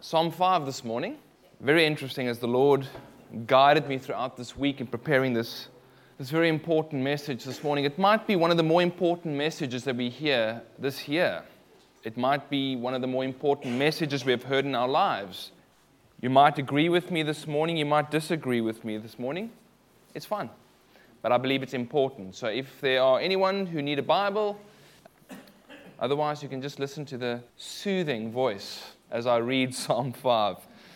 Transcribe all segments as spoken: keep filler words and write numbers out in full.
Psalm five this morning. Very interesting as the Lord guided me throughout this week in preparing this, this very important message this morning. It might be one of the more important messages that we hear this year. It might be one of the more important messages we have heard in our lives. You might agree with me this morning. You might disagree with me this morning. It's fine. But I believe it's important. So if there are anyone who need a Bible, otherwise you can just listen to the soothing voice as I read Psalm five.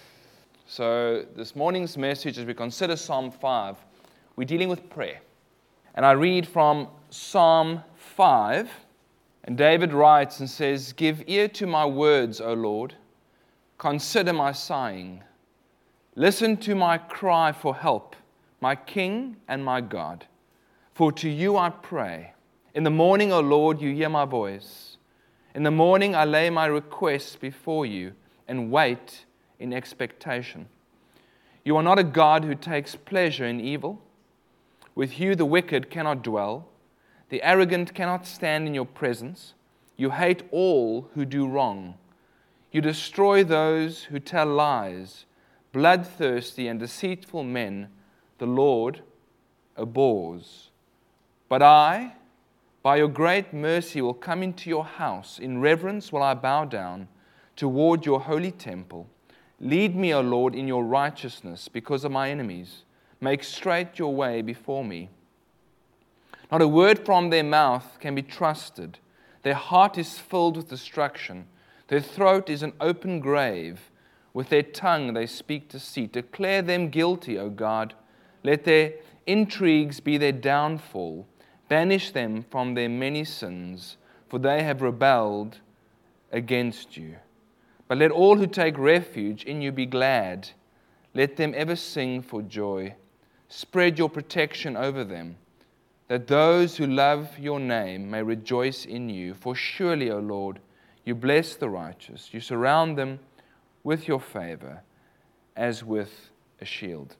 So this morning's message, as we consider Psalm five, we're dealing with prayer. And I read from Psalm five, and David writes and says, "Give ear to my words, O Lord. Consider my sighing. Listen to my cry for help, my King and my God. For to you I pray. In the morning, O Lord, you hear my voice. In the morning I lay my requests before you and wait in expectation. You are not a God who takes pleasure in evil. With you the wicked cannot dwell. The arrogant cannot stand in your presence. You hate all who do wrong. You destroy those who tell lies. Bloodthirsty and deceitful men the Lord abhors. But I, by your great mercy, will come into your house. In reverence will I bow down toward your holy temple. Lead me, O Lord, in your righteousness because of my enemies. Make straight your way before me. Not a word from their mouth can be trusted. Their heart is filled with destruction. Their throat is an open grave. With their tongue they speak deceit. Declare them guilty, O God. Let their intrigues be their downfall. Banish them from their many sins, for they have rebelled against you. But let all who take refuge in you be glad. Let them ever sing for joy. Spread your protection over them, that those who love your name may rejoice in you. For surely, O Lord, you bless the righteous. You surround them with your favor as with a shield."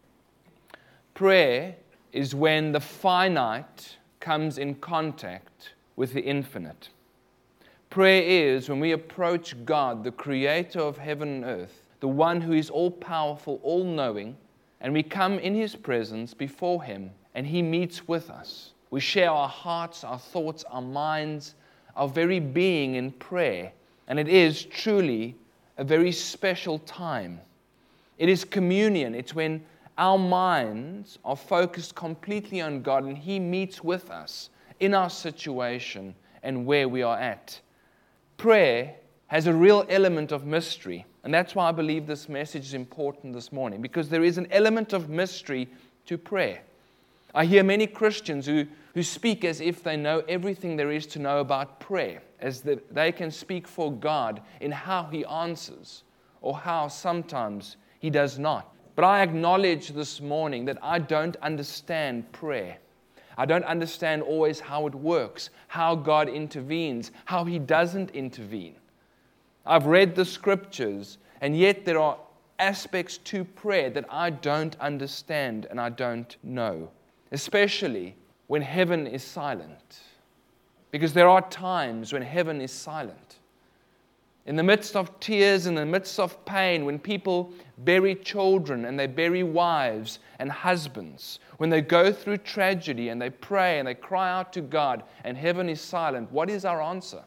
Prayer is when the finite comes in contact with the infinite. Prayer is when we approach God, the creator of heaven and earth, the one who is all-powerful, all-knowing, and we come in His presence before Him, and He meets with us. We share our hearts, our thoughts, our minds, our very being in prayer, and it is truly a very special time. It is communion. It's when our minds are focused completely on God, and He meets with us in our situation and where we are at. Prayer has a real element of mystery, and that's why I believe this message is important this morning, because there is an element of mystery to prayer. I hear many Christians who, who speak as if they know everything there is to know about prayer, as the, they can speak for God in how He answers, or how sometimes He does not. But I acknowledge this morning that I don't understand prayer. I don't understand always how it works, how God intervenes, how He doesn't intervene. I've read the scriptures, and yet there are aspects to prayer that I don't understand and I don't know, especially when heaven is silent. Because there are times when heaven is silent. In the midst of tears, in the midst of pain, when people bury children and they bury wives and husbands, when they go through tragedy and they pray and they cry out to God and heaven is silent, what is our answer?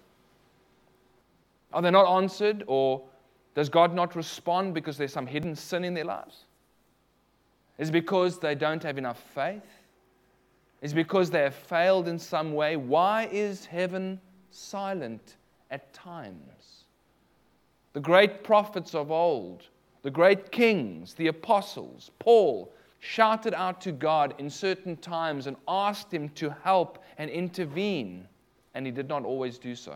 Are they not answered, or does God not respond because there's some hidden sin in their lives? Is it because they don't have enough faith? Is it because they have failed in some way? Why is heaven silent at times? The great prophets of old, the great kings, the apostles, Paul, shouted out to God in certain times and asked Him to help and intervene, and He did not always do so.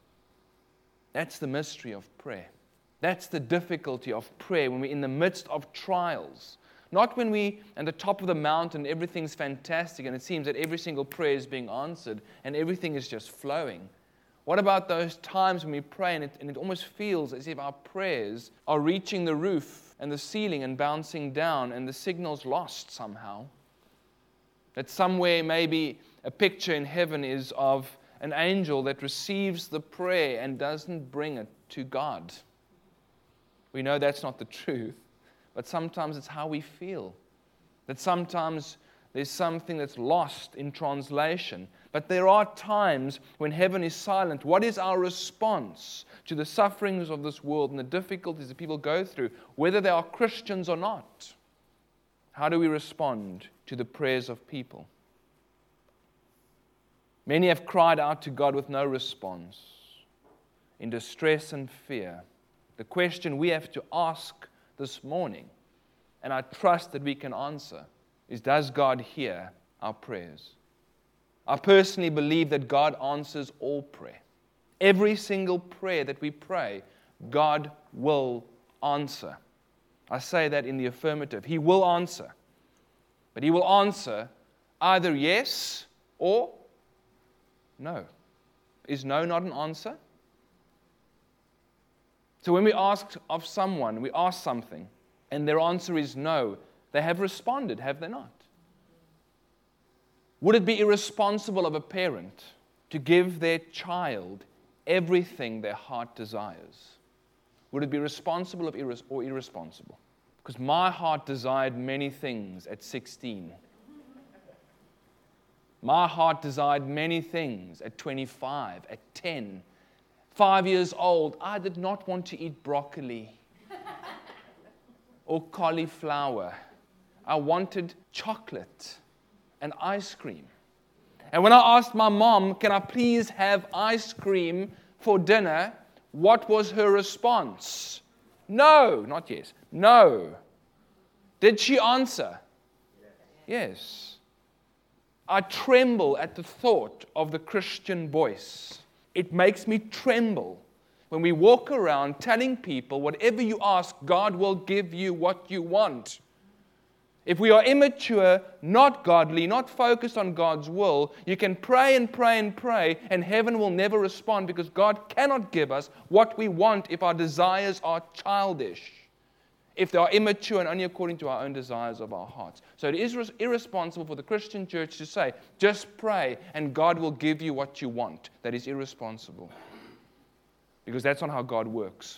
That's the mystery of prayer. That's the difficulty of prayer when we're in the midst of trials. Not when we're at the top of the mountain, everything's fantastic, and it seems that every single prayer is being answered and everything is just flowing. What about those times when we pray and it, and it almost feels as if our prayers are reaching the roof and the ceiling and bouncing down and the signal's lost somehow? That somewhere maybe a picture in heaven is of an angel that receives the prayer and doesn't bring it to God. We know that's not the truth, but sometimes it's how we feel. That sometimes there's something that's lost in translation. But there are times when heaven is silent. What is our response to the sufferings of this world and the difficulties that people go through, whether they are Christians or not? How do we respond to the prayers of people? Many have cried out to God with no response, in distress and fear. The question we have to ask this morning, and I trust that we can answer, is, does God hear our prayers? I personally believe that God answers all prayer. Every single prayer that we pray, God will answer. I say that in the affirmative. He will answer. But He will answer either yes or no. Is no not an answer? So when we ask of someone, we ask something, and their answer is no, they have responded, have they not? Would it be irresponsible of a parent to give their child everything their heart desires? Would it be responsible of irres- or irresponsible? Because my heart desired many things at sixteen. My heart desired many things at twenty-five, at ten. Five years old, I did not want to eat broccoli or cauliflower. I wanted chocolate and ice cream. And when I asked my mom, can I please have ice cream for dinner, what was her response? No, not yes. No. Did she answer? Yes. I tremble at the thought of the Christian voice. It makes me tremble when we walk around telling people, whatever you ask, God will give you what you want. If we are immature, not godly, not focused on God's will, you can pray and pray and pray, and heaven will never respond, because God cannot give us what we want if our desires are childish, if they are immature and only according to our own desires of our hearts. So it is irresponsible for the Christian church to say, just pray and God will give you what you want. That is irresponsible, because that's not how God works.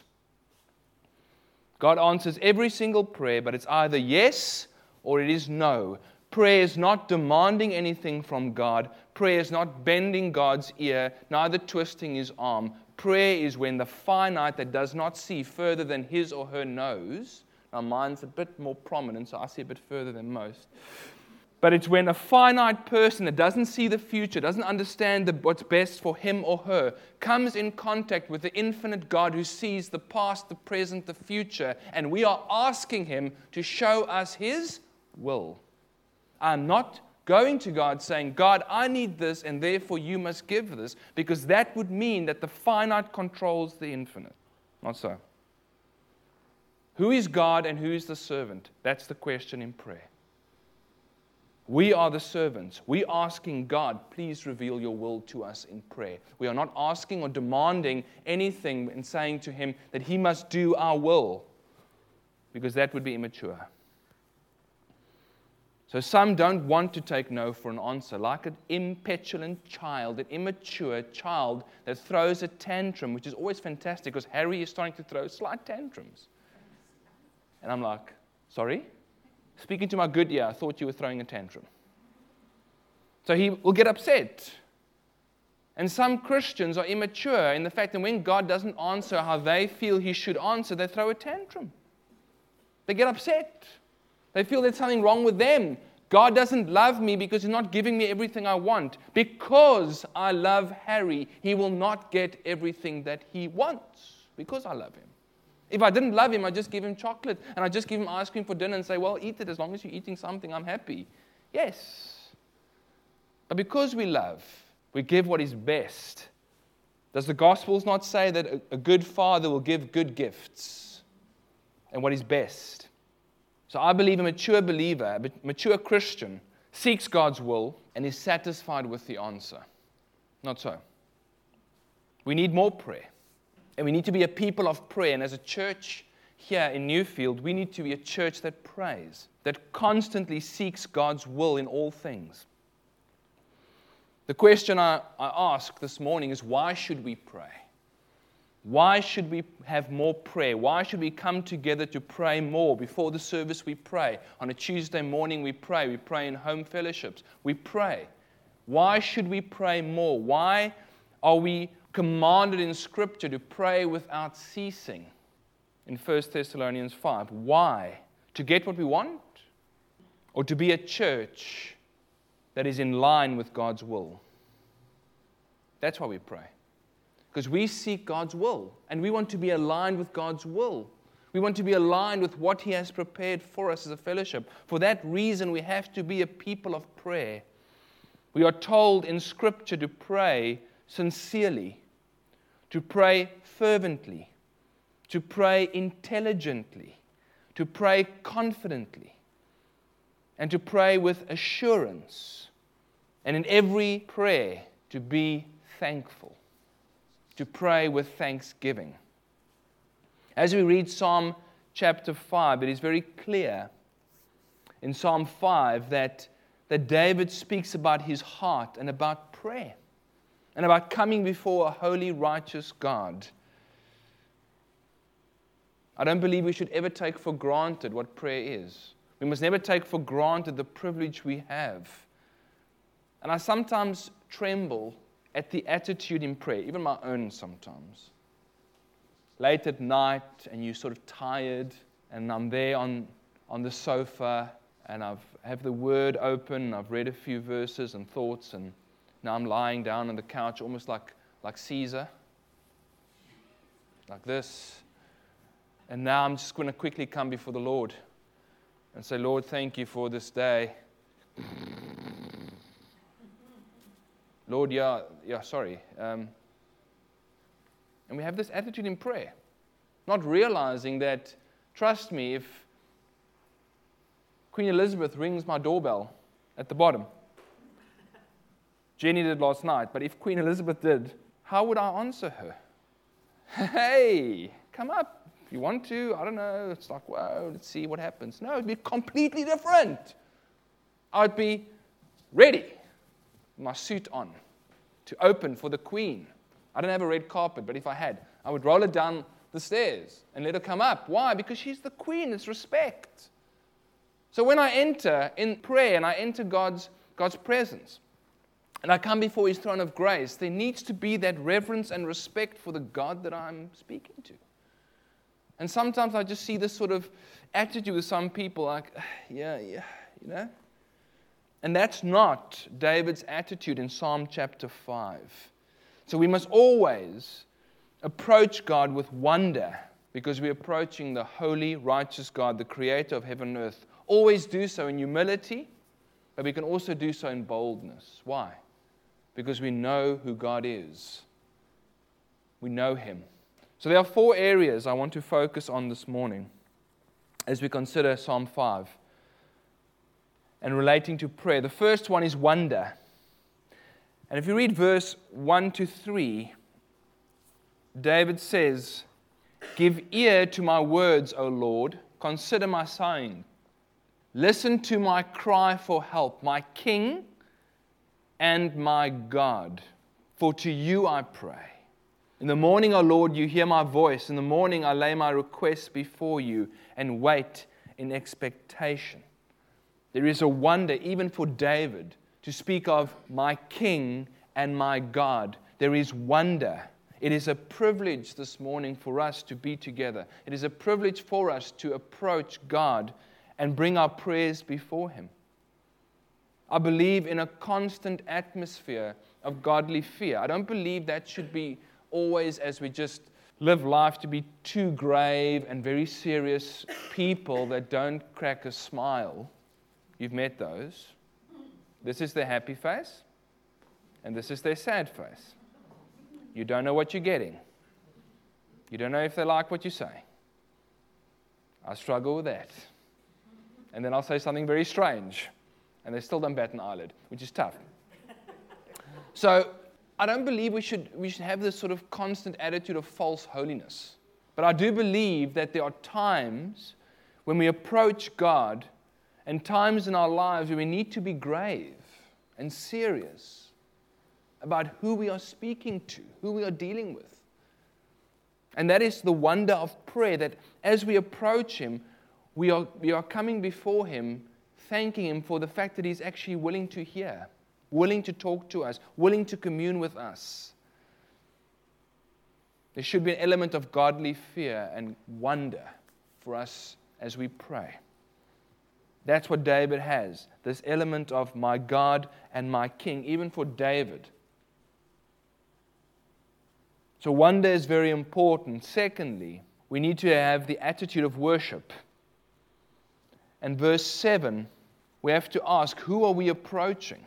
God answers every single prayer, but it's either yes or it is no. Prayer is not demanding anything from God. Prayer is not bending God's ear, neither twisting His arm. Prayer is when the finite that does not see further than his or her nose. Now mine's a bit more prominent, so I see a bit further than most. But it's when a finite person that doesn't see the future, doesn't understand the, what's best for him or her, comes in contact with the infinite God who sees the past, the present, the future, and we are asking Him to show us His will. I'm not going to God saying, God, I need this, and therefore you must give this, because that would mean that the finite controls the infinite. Not so. Who is God and who is the servant? That's the question in prayer. We are the servants. We're asking God, please reveal your will to us in prayer. We are not asking or demanding anything and saying to Him that He must do our will, because that would be immature. So some don't want to take no for an answer, like an impetulant child, an immature child that throws a tantrum, which is always fantastic because Harry is starting to throw slight tantrums. And I'm like, sorry? Speaking to my good ear, I thought you were throwing a tantrum. So he will get upset. And some Christians are immature in the fact that when God doesn't answer how they feel He should answer, they throw a tantrum. They get upset. They feel there's something wrong with them. God doesn't love me because He's not giving me everything I want. Because I love Harry, he will not get everything that he wants because I love him. If I didn't love him, I'd just give him chocolate and I'd just give him ice cream for dinner and say, well, eat it. As long as you're eating something, I'm happy. Yes. But because we love, we give what is best. Does the Gospels not say that a, a good father will give good gifts and what is best? So I believe a mature believer, a mature Christian, seeks God's will and is satisfied with the answer. Not so. We need more prayer. And we need to be a people of prayer. And as a church here in Newfield, we need to be a church that prays, that constantly seeks God's will in all things. The question I, I ask this morning is, why should we pray? Why should we have more prayer? Why should we come together to pray more? Before the service, we pray. On a Tuesday morning, we pray. We pray in home fellowships. We pray. Why should we pray more? Why are we commanded in Scripture to pray without ceasing? In First Thessalonians five. Why? To get what we want? Or to be a church that is in line with God's will? That's why we pray. Because we seek God's will, and we want to be aligned with God's will. We want to be aligned with what He has prepared for us as a fellowship. For that reason, we have to be a people of prayer. We are told in Scripture to pray sincerely, to pray fervently, to pray intelligently, to pray confidently, and to pray with assurance. And in every prayer, to be thankful. To pray with thanksgiving. As we read Psalm chapter five, it is very clear in Psalm five that, that David speaks about his heart and about prayer and about coming before a holy, righteous God. I don't believe we should ever take for granted what prayer is. We must never take for granted the privilege we have. And I sometimes tremble at the attitude in prayer, even my own sometimes. Late at night, and you're sort of tired, and I'm there on, on the sofa, and I've have the Word open, I've read a few verses and thoughts, and now I'm lying down on the couch, almost like, like Caesar, like this. And now I'm just going to quickly come before the Lord and say, Lord, thank you for this day. Lord, yeah, yeah, sorry. Um, and we have this attitude in prayer, not realizing that, trust me, if Queen Elizabeth rings my doorbell at the bottom, Jenny did last night, but if Queen Elizabeth did, how would I answer her? Hey, come up if you want to. I don't know. It's like, whoa, let's see what happens. No, it'd be completely different. I'd be ready. My suit on, to open for the Queen. I don't have a red carpet, but if I had, I would roll her down the stairs and let her come up. Why? Because she's the Queen. It's respect. So when I enter in prayer and I enter God's, God's presence and I come before His throne of grace, there needs to be that reverence and respect for the God that I'm speaking to. And sometimes I just see this sort of attitude with some people like, yeah, yeah, you know. And that's not David's attitude in Psalm chapter five. So we must always approach God with wonder because we're approaching the holy, righteous God, the creator of heaven and earth. Always do so in humility, but we can also do so in boldness. Why? Because we know who God is. We know Him. So there are four areas I want to focus on this morning as we consider Psalm five. And relating to prayer. The first one is wonder. And if you read verse one to three, David says, "Give ear to my words, O Lord. Consider my sighing. Listen to my cry for help, my King and my God. For to you I pray. In the morning, O Lord, you hear my voice. In the morning I lay my requests before you and wait in expectation." There is a wonder, even for David, to speak of my King and my God. There is wonder. It is a privilege this morning for us to be together. It is a privilege for us to approach God and bring our prayers before Him. I believe in a constant atmosphere of godly fear. I don't believe that should be always as we just live life to be too grave and very serious people that don't crack a smile. You've met those. This is their happy face, and this is their sad face. You don't know what you're getting. You don't know if they like what you say. I struggle with that. And then I'll say something very strange, and they still don't bat an eyelid, which is tough. So I don't believe we should, we should have this sort of constant attitude of false holiness. But I do believe that there are times when we approach God and times in our lives where we need to be grave and serious about who we are speaking to, who we are dealing with. And that is the wonder of prayer, that as we approach Him, we are, we are coming before Him, thanking Him for the fact that He's actually willing to hear, willing to talk to us, willing to commune with us. There should be an element of godly fear and wonder for us as we pray. That's what David has, this element of my God and my King, even for David. So wonder is very important. Secondly, we need to have the attitude of worship. And verse seven, we have to ask, who are we approaching?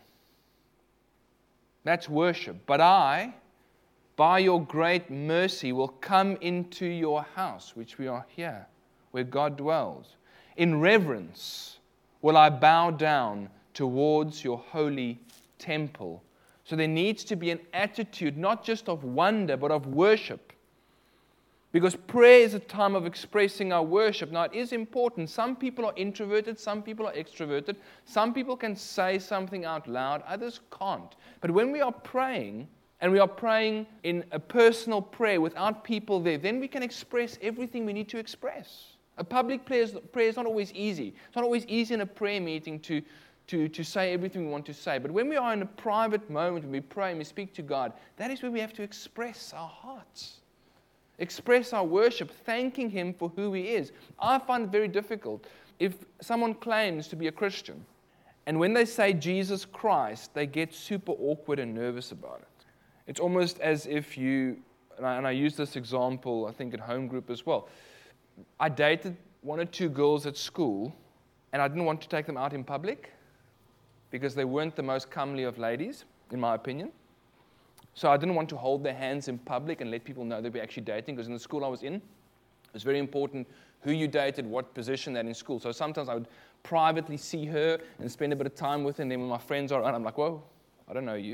That's worship. But I, by your great mercy, will come into your house, which we are here, where God dwells. In reverence will I bow down towards your holy temple. So there needs to be an attitude, not just of wonder, but of worship. Because prayer is a time of expressing our worship. Now, it is important. Some people are introverted, some people are extroverted. Some people can say something out loud, others can't. But when we are praying, and we are praying in a personal prayer without people there, then we can express everything we need to express. A public prayer is, prayer is not always easy. It's not always easy in a prayer meeting to To, to say everything we want to say. But when we are in a private moment, when we pray and we speak to God, that is where we have to express our hearts. Express our worship, thanking Him for who He is. I find it very difficult if someone claims to be a Christian, and when they say Jesus Christ, they get super awkward and nervous about it. It's almost as if you, and I, and I use this example, I think, at home group as well. I dated one or two girls at school, and I didn't want to take them out in public, because they weren't the most comely of ladies, in my opinion. So I didn't want to hold their hands in public and let people know that we're actually dating, because in the school I was in, it was very important who you dated, what position they're in school. So sometimes I would privately see her and spend a bit of time with her, and then when my friends are around, I'm like, whoa, I don't know you.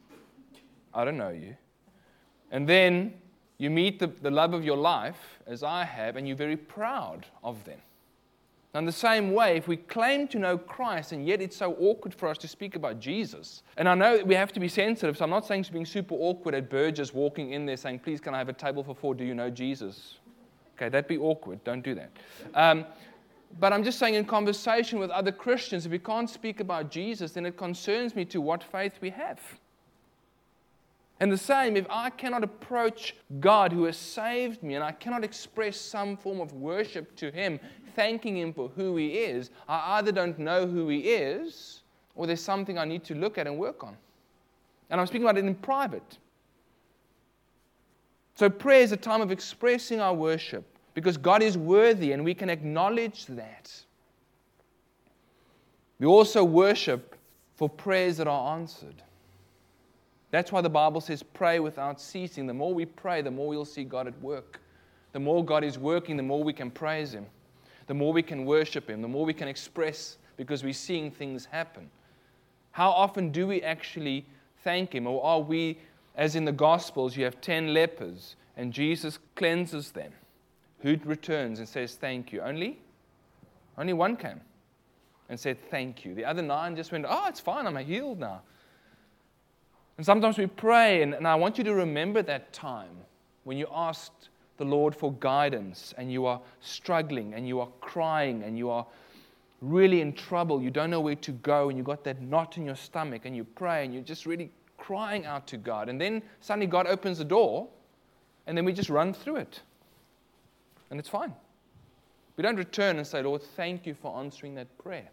I don't know you. And then you meet the, the love of your life, as I have, and you're very proud of them. Now, in the same way, if we claim to know Christ, and yet it's so awkward for us to speak about Jesus, and I know we have to be sensitive, so I'm not saying being super awkward at Burgess walking in there saying, please, can I have a table for four? Do you know Jesus? Okay, that'd be awkward. Don't do that. Um, but I'm just saying, in conversation with other Christians, if we can't speak about Jesus, then it concerns me to what faith we have. And the same, if I cannot approach God who has saved me, and I cannot express some form of worship to Him, thanking Him for who He is, I either don't know who He is, or there's something I need to look at and work on. And I'm speaking about it in private. So prayer is a time of expressing our worship, because God is worthy, and we can acknowledge that. We also worship for prayers that are answered. That's why the Bible says pray without ceasing. The more we pray, the more we'll see God at work. The more God is working, the more we can praise Him. The more we can worship Him. The more we can express, because we're seeing things happen. How often do we actually thank Him? Or are we, as in the Gospels, you have ten lepers, and Jesus cleanses them. Who returns and says thank you? Only? Only one came and said thank you. The other nine just went, oh, it's fine, I'm healed now. And sometimes we pray, and, and I want you to remember that time when you asked the Lord for guidance, and you are struggling, and you are crying, and you are really in trouble. You don't know where to go, and you got that knot in your stomach, and you pray, and you're just really crying out to God. And then suddenly God opens the door, and then we just run through it. And it's fine. We don't return and say, Lord, thank you for answering that prayer.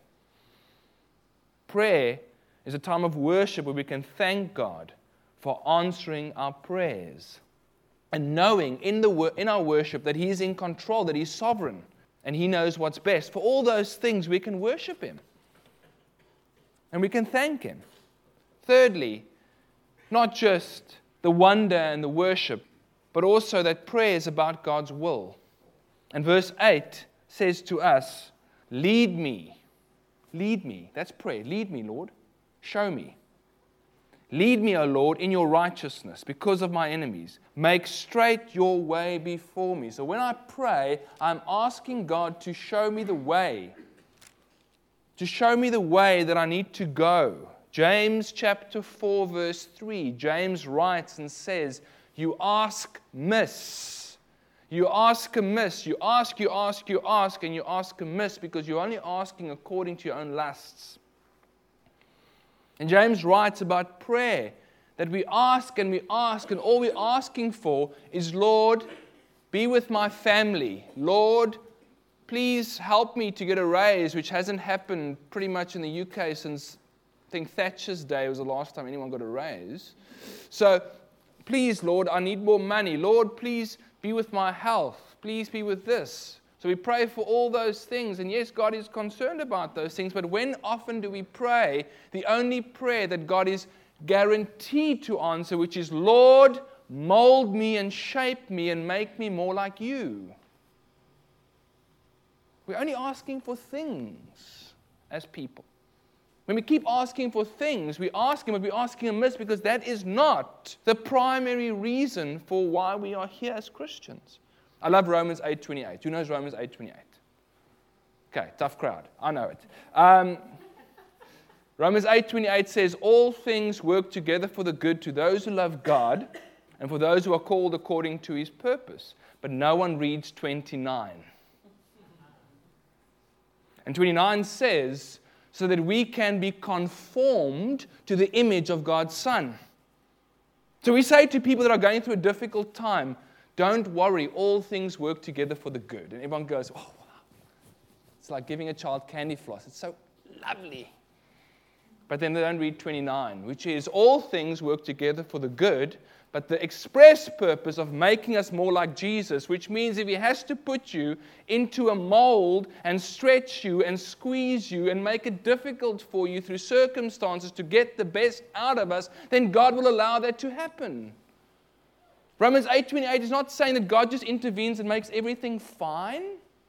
Prayer is a time of worship where we can thank God for answering our prayers, and knowing in the in our worship that He is in control, that He's sovereign, and He knows what's best. For all those things, we can worship Him, and we can thank Him. Thirdly, not just the wonder and the worship, but also that prayer is about God's will. And verse eight says to us, lead me. Lead me. That's prayer. Lead me, Lord. Show me. Lead me, O Lord, in your righteousness because of my enemies. Make straight your way before me. So when I pray, I'm asking God to show me the way. To show me the way that I need to go. James chapter four, verse three. James writes and says, you ask amiss You ask amiss. You ask, you ask, you ask, and you ask amiss because you're only asking according to your own lusts. And James writes about prayer, that we ask and we ask, and all we're asking for is, Lord, be with my family. Lord, please help me to get a raise, which hasn't happened pretty much in the U K since, I think, Thatcher's day was the last time anyone got a raise. So, please, Lord, I need more money. Lord, please be with my health. Please be with this. So we pray for all those things. And yes, God is concerned about those things. But when often do we pray the only prayer that God is guaranteed to answer, which is, Lord, mold me and shape me and make me more like you? We're only asking for things as people. When we keep asking for things, we ask Him, but we're asking amiss because that is not the primary reason for why we are here as Christians. I love Romans eight twenty-eight. Who knows Romans eight twenty-eight? Okay, tough crowd. I know it. Um, Romans eight twenty-eight says, all things work together for the good to those who love God and for those who are called according to His purpose. But no one reads twenty-nine. And twenty-nine says, so that we can be conformed to the image of God's Son. So we say to people that are going through a difficult time, don't worry, all things work together for the good. And everyone goes, oh, wow. It's like giving a child candy floss. It's so lovely. But then they don't read twenty-nine, which is all things work together for the good, but the express purpose of making us more like Jesus, which means if He has to put you into a mold and stretch you and squeeze you and make it difficult for you through circumstances to get the best out of us, then God will allow that to happen. Romans eight twenty-eight is not saying that God just intervenes and makes everything fine.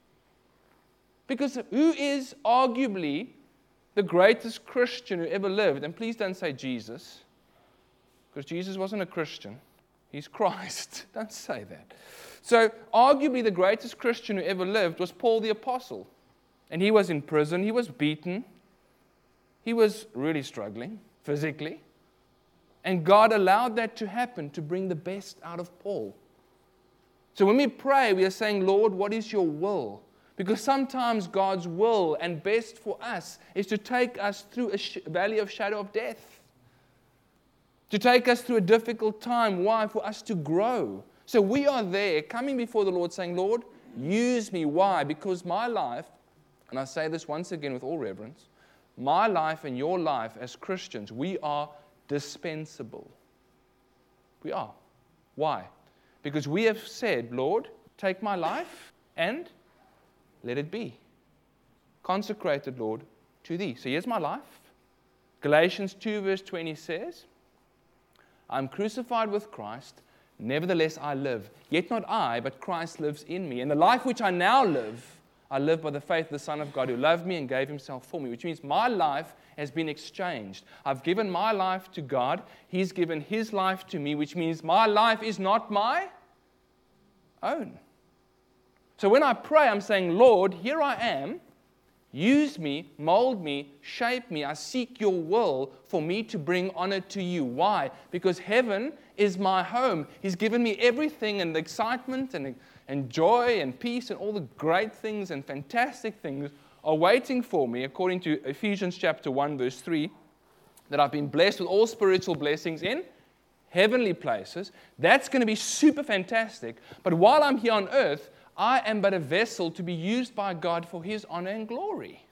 Because who is arguably the greatest Christian who ever lived? And please don't say Jesus. Because Jesus wasn't a Christian. He's Christ. Don't say that. So, arguably the greatest Christian who ever lived was Paul the Apostle. And he was in prison. He was beaten. He was really struggling physically. And God allowed that to happen to bring the best out of Paul. So when we pray, we are saying, Lord, what is your will? Because sometimes God's will and best for us is to take us through a sh- valley of shadow of death. To take us through a difficult time. Why? For us to grow. So we are there coming before the Lord saying, Lord, use me. Why? Because my life, and I say this once again with all reverence, my life and your life as Christians, we are dispensable. We are. Why? Because we have said, Lord, take my life and let it be. Consecrated, Lord, to Thee. So here's my life. Galatians two verse twenty says, I'm crucified with Christ, nevertheless I live. Yet not I, but Christ lives in me. And the life which I now live, I live by the faith of the Son of God who loved me and gave Himself for me, which means my life has been exchanged. I've given my life to God. He's given His life to me, which means my life is not my own. So when I pray, I'm saying, Lord, here I am. Use me, mold me, shape me. I seek your will for me to bring honor to you. Why? Because heaven is my home. He's given me everything and the excitement and, and joy and peace and all the great things and fantastic things are waiting for me, according to Ephesians chapter one, verse three, that I've been blessed with all spiritual blessings in heavenly places. That's going to be super fantastic. But while I'm here on earth, I am but a vessel to be used by God for His honor and glory.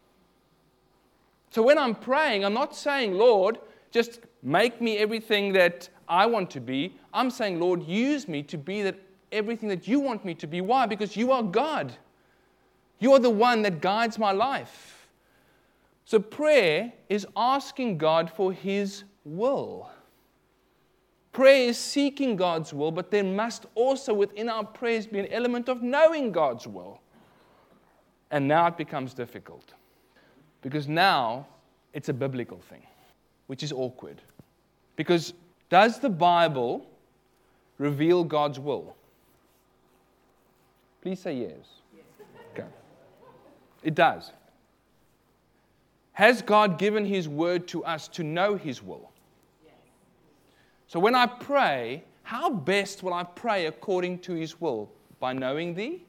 So when I'm praying, I'm not saying, Lord, just make me everything that I want to be. I'm saying, Lord, use me to be that everything that you want me to be. Why? Because you are God. You are the one that guides my life. So prayer is asking God for His will. Prayer is seeking God's will, but there must also within our prayers be an element of knowing God's will. And now it becomes difficult. Because now it's a biblical thing, which is awkward. Because does the Bible reveal God's will? Please say yes. Okay. It does. Has God given His word to us to know His will? So when I pray, how best will I pray according to His will? By knowing the?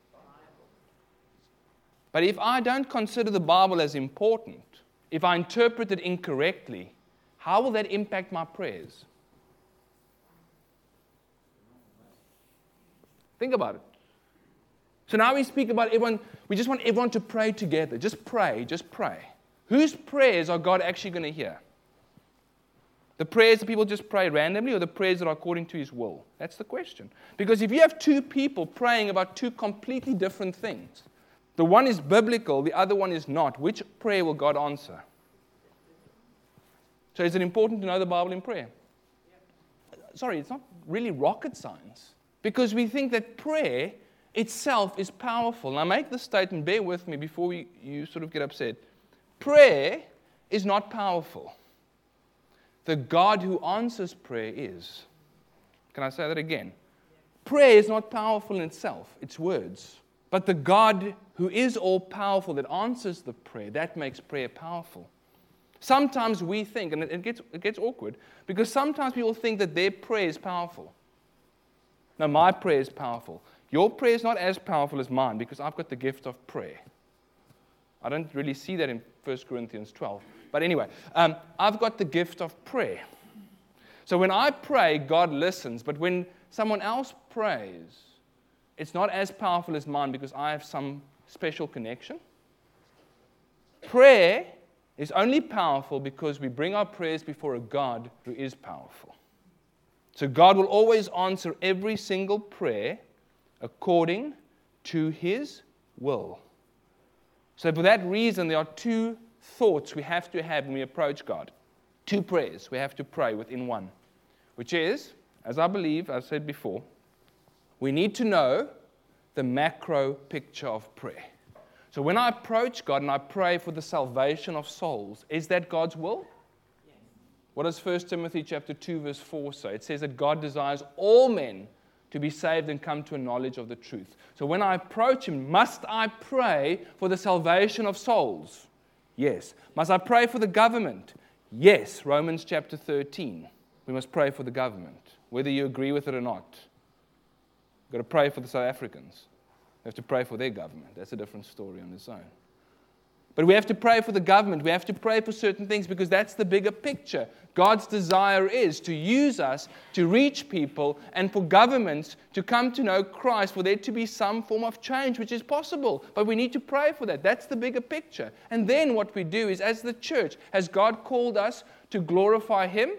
But if I don't consider the Bible as important, if I interpret it incorrectly, how will that impact my prayers? Think about it. So now we speak about everyone, we just want everyone to pray together. Just pray, just pray. Whose prayers are God actually going to hear? The prayers that people just pray randomly, or the prayers that are according to His will? That's the question. Because if you have two people praying about two completely different things, the one is biblical, the other one is not, which prayer will God answer? So is it important to know the Bible in prayer? Sorry, it's not really rocket science. Because we think that prayer itself is powerful. And I make this statement, bear with me before we, you sort of get upset. Prayer is not powerful. The God who answers prayer is. Can I say that again? Prayer is not powerful in itself, it's words. But the God who is all-powerful that answers the prayer, that makes prayer powerful. Sometimes we think, and it gets, it gets awkward, because sometimes people think that their prayer is powerful. No, my prayer is powerful. Your prayer is not as powerful as mine because I've got the gift of prayer. I don't really see that in First Corinthians twelve. But anyway, um, I've got the gift of prayer. So when I pray, God listens. But when someone else prays, it's not as powerful as mine because I have some special connection. Prayer is only powerful because we bring our prayers before a God who is powerful. So God will always answer every single prayer according to His will. So for that reason, there are two thoughts we have to have when we approach God. Two prayers we have to pray within one, which is, as I believe, I've said before, we need to know the macro picture of prayer. So when I approach God and I pray for the salvation of souls, is that God's will? Yes. What does First Timothy chapter two, verse four say? It says that God desires all men to be saved and come to a knowledge of the truth. So when I approach Him, must I pray for the salvation of souls? Yes. Must I pray for the government? Yes. Romans chapter thirteen. We must pray for the government, whether you agree with it or not. You've got to pray for the South Africans. We have to pray for their government. That's a different story on its own. But we have to pray for the government. We have to pray for certain things because that's the bigger picture. God's desire is to use us to reach people and for governments to come to know Christ, for there to be some form of change, which is possible. But we need to pray for that. That's the bigger picture. And then what we do is, as the church, has God called us to glorify Him?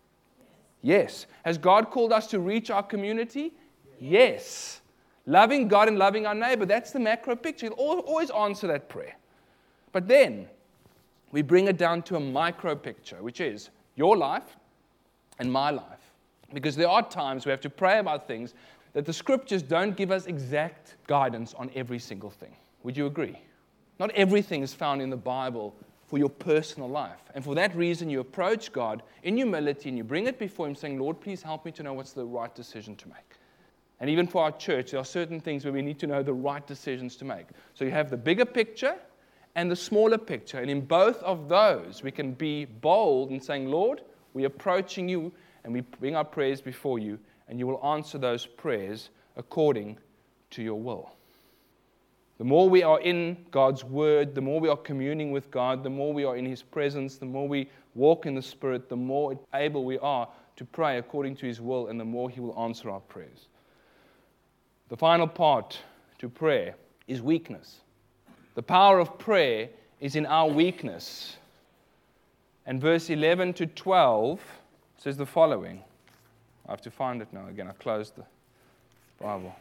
Yes. Has God called us to reach our community? Yes. Loving God and loving our neighbor. That's the macro picture. He'll always answer that prayer. But then we bring it down to a micro picture, which is your life and my life. Because there are times we have to pray about things that the scriptures don't give us exact guidance on every single thing. Would you agree? Not everything is found in the Bible for your personal life. And for that reason, you approach God in humility and you bring it before Him saying, Lord, please help me to know what's the right decision to make. And even for our church, there are certain things where we need to know the right decisions to make. So you have the bigger picture and the smaller picture. And in both of those, we can be bold in saying, Lord, we're approaching You and we bring our prayers before You, and You will answer those prayers according to Your will. The more we are in God's Word, the more we are communing with God, the more we are in His presence, the more we walk in the Spirit, the more able we are to pray according to His will, and the more He will answer our prayers. The final part to prayer is weakness. The power of prayer is in our weakness. And verse eleven to twelve says the following. I have to find it now again. I've closed the Bible.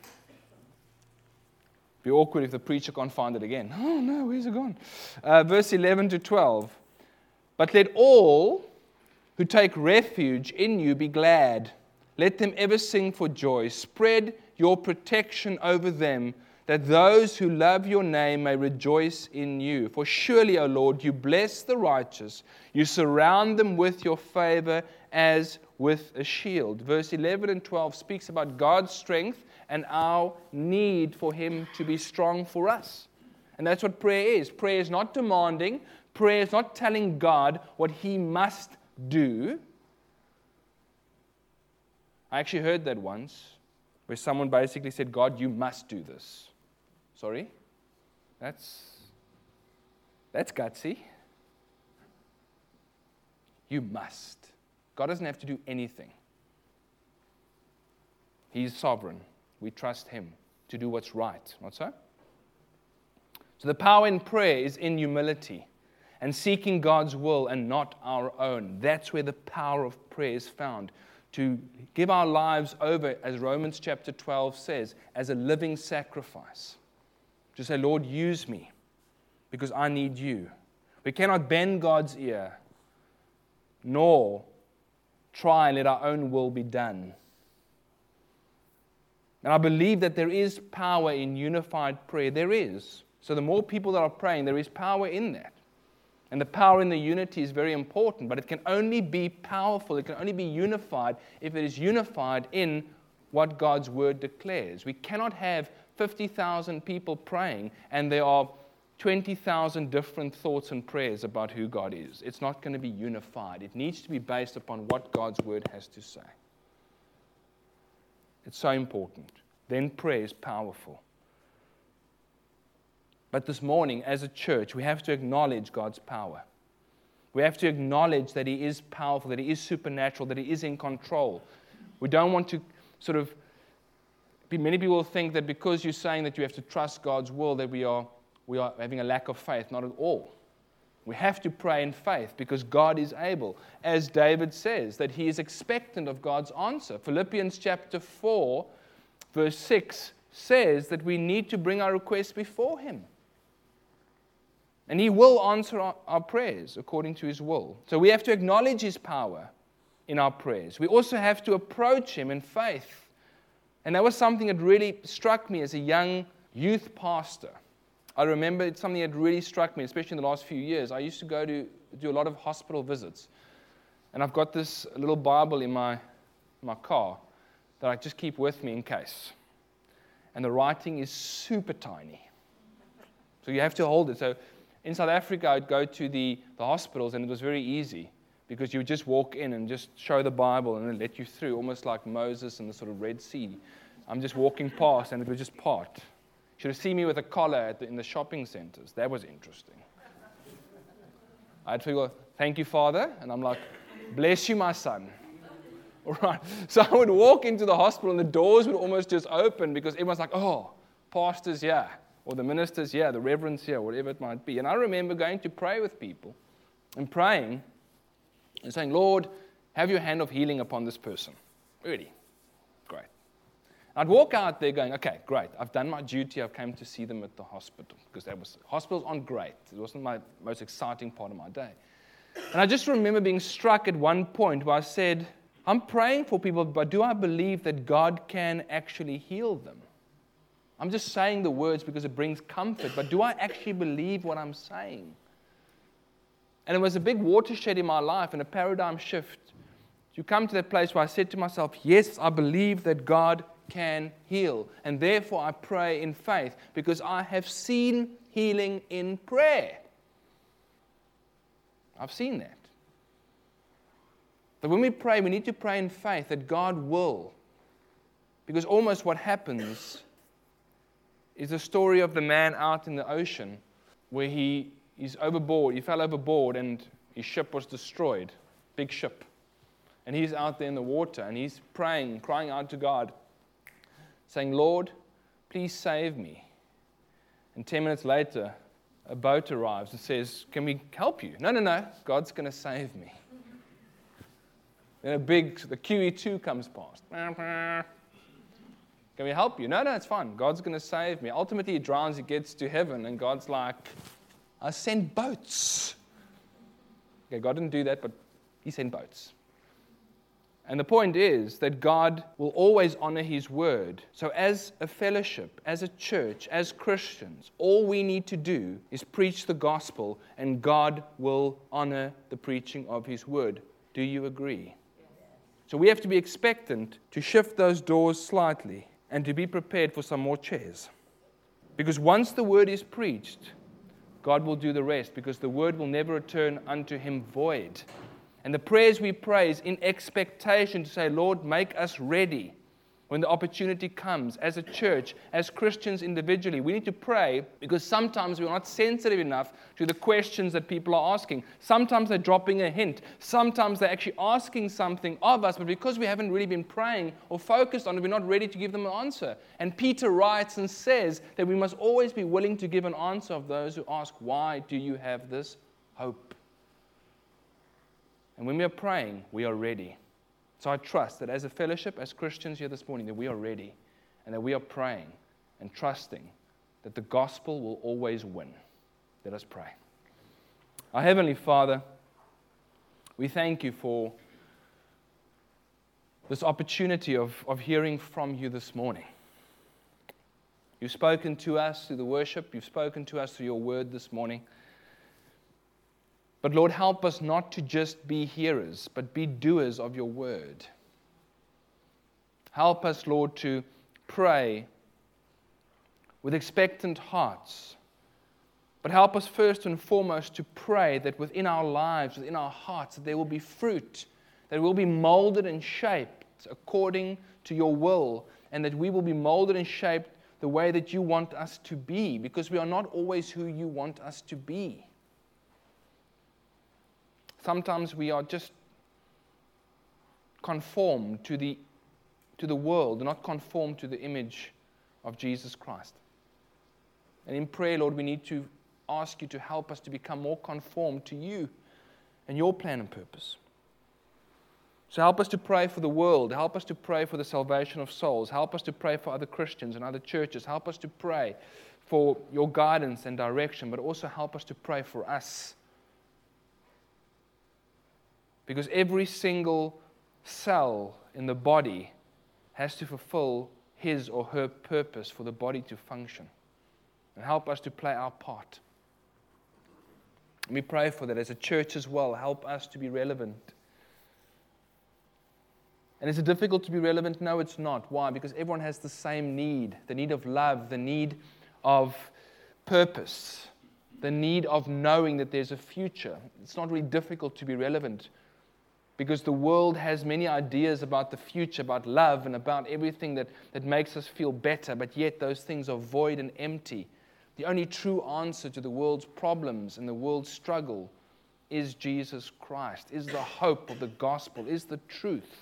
It'd be awkward if the preacher can't find it again. Oh no, where's it gone? Uh, verse eleven to twelve. But let all who take refuge in You be glad. Let them ever sing for joy. Spread Your protection over them, that those who love Your name may rejoice in You. For surely, O Lord, You bless the righteous. You surround them with Your favor as with a shield. Verse eleven and twelve speaks about God's strength and our need for Him to be strong for us. And that's what prayer is. Prayer is not demanding. Prayer is not telling God what He must do. I actually heard that once. where someone basically said, God, you must do this. Sorry? That's, that's gutsy. You must. God doesn't have to do anything. He's sovereign. We trust Him to do what's right. Not so? So the power in prayer is in humility and seeking God's will and not our own. That's where the power of prayer is found. To give our lives over, as Romans chapter twelve says, as a living sacrifice. To say, Lord, use me because I need you. We cannot bend God's ear, nor try and let our own will be done. And I believe that there is power in unified prayer. There is. So the more people that are praying, there is power in that. And the power in the unity is very important, but it can only be powerful, it can only be unified if it is unified in what God's Word declares. We cannot have fifty thousand people praying and there are twenty thousand different thoughts and prayers about who God is. It's not going to be unified. It needs to be based upon what God's Word has to say. It's so important. Then prayer is powerful. But this morning, as a church, we have to acknowledge God's power. We have to acknowledge that He is powerful, that He is supernatural, that He is in control. We don't want to sort of, many people think that because you're saying that you have to trust God's will, that we are, we are having a lack of faith. Not at all. We have to pray in faith because God is able. As David says, that he is expectant of God's answer. Philippians chapter four, verse six says that we need to bring our requests before Him. And He will answer our, our prayers according to His will. So we have to acknowledge His power in our prayers. We also have to approach Him in faith. And that was something that really struck me as a young youth pastor. I remember it's something that really struck me, especially in the last few years. I used to go to do a lot of hospital visits. And I've got this little Bible in my, my car that I just keep with me in case. And the writing is super tiny. So you have to hold it. So in South Africa, I'd go to the, the hospitals, and it was very easy because you would just walk in and just show the Bible and then let you through, almost like Moses and the sort of Red Sea. I'm just walking past, and it would just part. You should have seen me with a collar at the, in the shopping centers. That was interesting. I'd figure, thank you, Father. And I'm like, bless you, my son. All right. So I would walk into the hospital, and the doors would almost just open because everyone's like, oh, pastor's here. Or the minister's here, the reverend's here, whatever it might be. And I remember going to pray with people and praying and saying, Lord, have your hand of healing upon this person. Really? Great. I'd walk out there going, okay, great. I've done my duty. I've come to see them at the hospital. Because that was, hospitals aren't great. It wasn't my most exciting part of my day. And I just remember being struck at one point where I said, I'm praying for people, but do I believe that God can actually heal them? I'm just saying the words because it brings comfort, but do I actually believe what I'm saying? And it was a big watershed in my life and a paradigm shift to come to that place where I said to myself, yes, I believe that God can heal. And therefore I pray in faith because I have seen healing in prayer. I've seen that. But when we pray, we need to pray in faith that God will. Because almost what happens is the story of the man out in the ocean where he is overboard. He fell overboard and his ship was destroyed. Big ship. And he's out there in the water and he's praying, crying out to God, saying, Lord, please save me. And ten minutes later, a boat arrives and says, can we help you? No, no, no. God's going to save me. Then a big, the Q E two comes past. Can we help you? No, no, it's fine. God's going to save me. Ultimately, he drowns, he gets to heaven, and God's like, I sent boats. Okay, God didn't do that, but he sent boats. And the point is that God will always honor his word. So as a fellowship, as a church, as Christians, all we need to do is preach the gospel, and God will honor the preaching of his word. Do you agree? So we have to be expectant to shift those doors slightly and to be prepared for some more chairs. Because once the word is preached, God will do the rest, because the word will never return unto him void. And the prayers we pray is in expectation to say, Lord, make us ready. when the opportunity comes, as a church, as Christians individually. We need to pray because sometimes we're not sensitive enough to the questions that people are asking. Sometimes they're dropping a hint. Sometimes they're actually asking something of us, but because we haven't really been praying or focused on it, we're not ready to give them an answer. And Peter writes and says that we must always be willing to give an answer of those who ask, why do you have this hope? And when we are praying, we are ready. So I trust that as a fellowship, as Christians here this morning, that we are ready and that we are praying and trusting that the gospel will always win. Let us pray. Our Heavenly Father, we thank you for this opportunity of, of hearing from you this morning. You've spoken to us through the worship. You've spoken to us through your word this morning. But Lord, help us not to just be hearers, but be doers of your word. Help us, Lord, to pray with expectant hearts. But help us first and foremost to pray that within our lives, within our hearts, that there will be fruit, that we'll be molded and shaped according to your will, and that we will be molded and shaped the way that you want us to be, because we are not always who you want us to be. Sometimes we are just conformed to the, to the world, not conformed to the image of Jesus Christ. And in prayer, Lord, we need to ask you to help us to become more conformed to you and your plan and purpose. So help us to pray for the world. Help us to pray for the salvation of souls. Help us to pray for other Christians and other churches. Help us to pray for your guidance and direction, but also help us to pray for us. Because every single cell in the body has to fulfill his or her purpose for the body to function. And help us to play our part. And we pray for that as a church as well. Help us to be relevant. And is it difficult to be relevant? No, it's not. Why? Because everyone has the same need. The need of love, the need of purpose, the need of knowing that there's a future. It's not really difficult to be relevant. Because the world has many ideas about the future, about love, and about everything that, that makes us feel better, but yet those things are void and empty. The only true answer to the world's problems and the world's struggle is Jesus Christ, is the hope of the gospel, is the truth.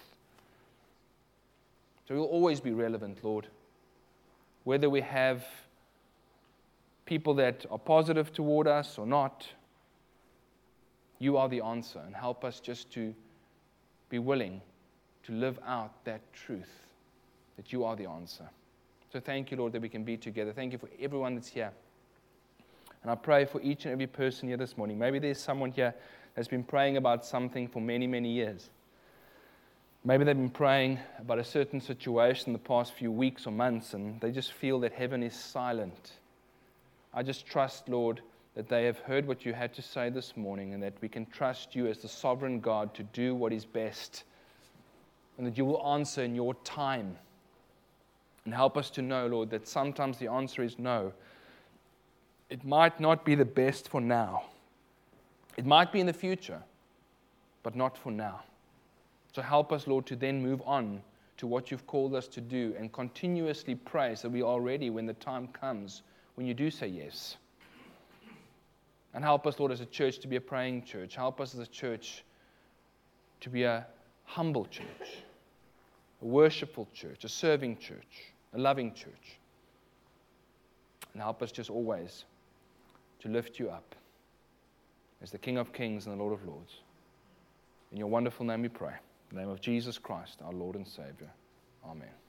So we'll always be relevant, Lord. Whether we have people that are positive toward us or not, you are the answer, and help us just to be willing to live out that truth, that you are the answer. So thank you, Lord, that we can be together. Thank you for everyone that's here. And I pray for each and every person here this morning. Maybe there's someone here that's been praying about something for many, many years. Maybe they've been praying about a certain situation the past few weeks or months, and they just feel that heaven is silent. I just trust, Lord, that they have heard what you had to say this morning, and that we can trust you as the sovereign God to do what is best, and that you will answer in your time. And help us to know, Lord, that sometimes the answer is no. It might not be the best for now. It might be in the future, but not for now. So help us, Lord, to then move on to what you've called us to do and continuously pray so we are ready when the time comes, when you do say yes. And help us, Lord, as a church to be a praying church. Help us as a church to be a humble church, a worshipful church, a serving church, a loving church. And help us just always to lift you up as the King of Kings and the Lord of Lords. In your wonderful name we pray. In the name of Jesus Christ, our Lord and Savior. Amen.